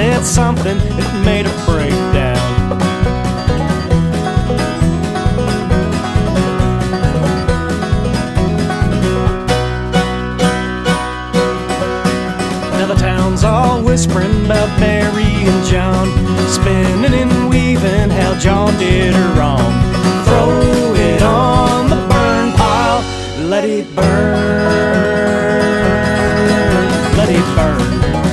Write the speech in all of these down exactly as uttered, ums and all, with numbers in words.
said something that made her break down. Now the town's all whispering about Mary and John, spinning and weaving how John did her wrong. Throw it on the burn pile, let it burn, let it burn.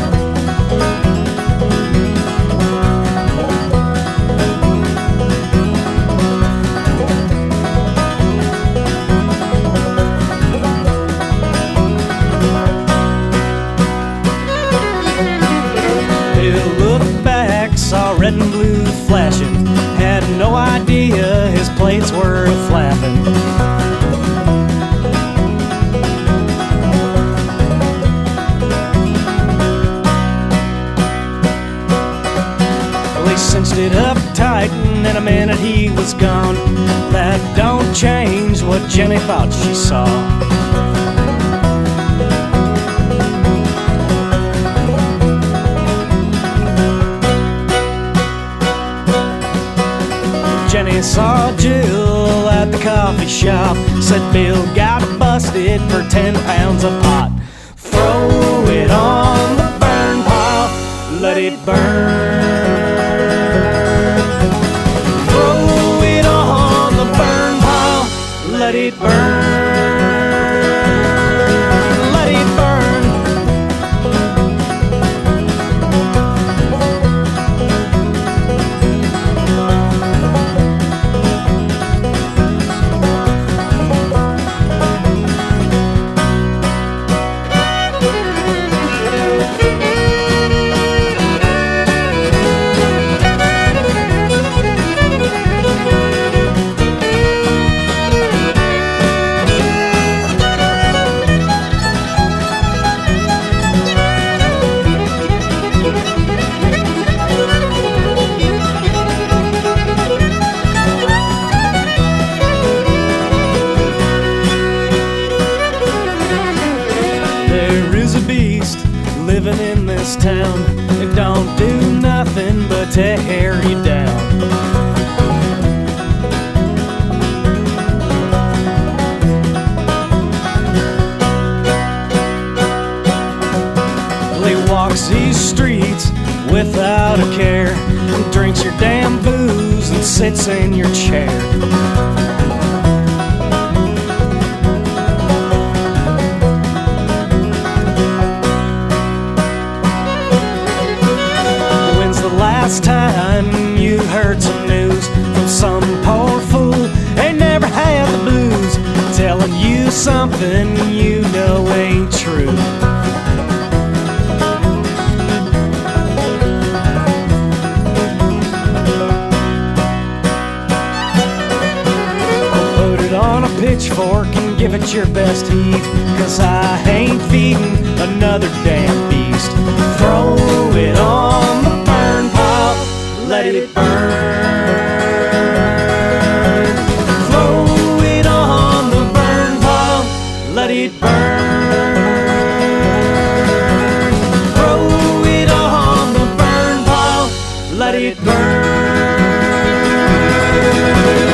Saw red and blue flashing, had no idea his plates were flapping. Well, he cinched it up tight, and in a minute he was gone. That don't change what Jenny thought she saw. Jenny saw Jill at the coffee shop, said Bill got busted for ten pounds of pot. Throw it on the burn pile, let it burn. Throw it on the burn pile, let it burn, let it burn. Living in this town, it don't do nothing but tear you down. Well, he walks these streets without a care, and drinks your damn booze and sits in your chair. Last time you heard some news from some poor fool, they never had the blues, telling you something you know ain't true. Put it on a pitchfork and give it your best heave, 'cause I ain't feeding another damn beast. Throw it on the let it burn. Throw it on the burn pile, let it burn. Throw it on the burn pile, let it burn.